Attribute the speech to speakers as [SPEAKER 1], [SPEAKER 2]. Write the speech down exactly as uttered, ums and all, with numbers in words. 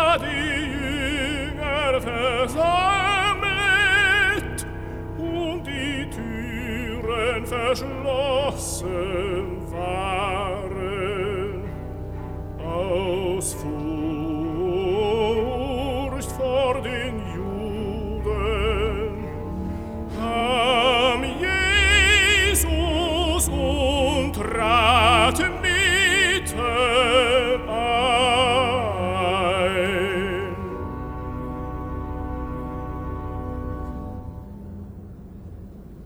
[SPEAKER 1] die Jünger versammelt und die Türen verschlossen waren. Aus Furcht vor den Juden kam Jesus und trat